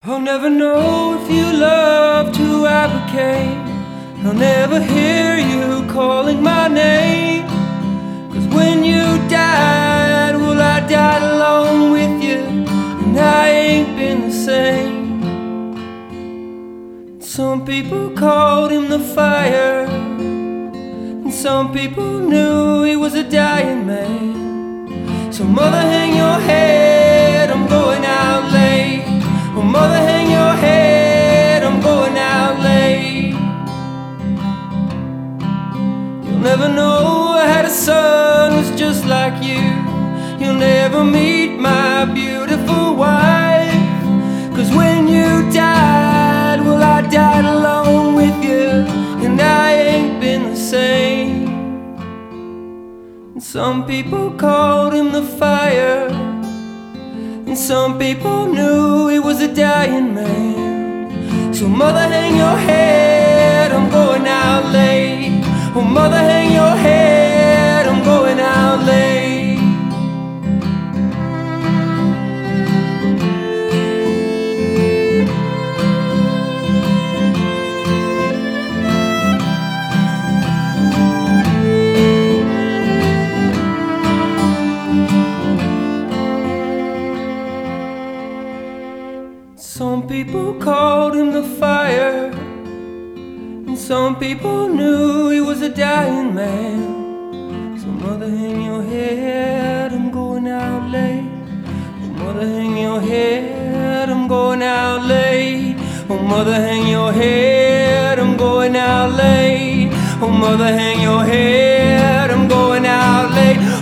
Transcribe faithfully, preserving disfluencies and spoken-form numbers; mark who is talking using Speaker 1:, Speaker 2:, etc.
Speaker 1: I'll never know if you loved who I became. I'll never hear you calling my name. Cause when you died, well, I died alone with you, and I ain't been the same. Some people called him the fire, and some people knew he was a dying man. So mother, hang your head, I'm going out late. Oh mother, hang your head, I'm going out late. You'll never know I had a son who's just like you. You'll never meet my beautiful wife. Cause when you died, well, I died alone with you, and I ain't been the same. And some people called him the fire, and some people knew he was a dying man. So mother, hang your head, I'm going out late. Oh mother, hang your head, I'm going out late. Some people called him the fire, and some people knew he was a dying man. So mother, hang your head, I'm going out late. Oh mother, hang your head, I'm going out late. Oh mother, hang your head, I'm going out late. Oh mother, hang your head, I'm going out late.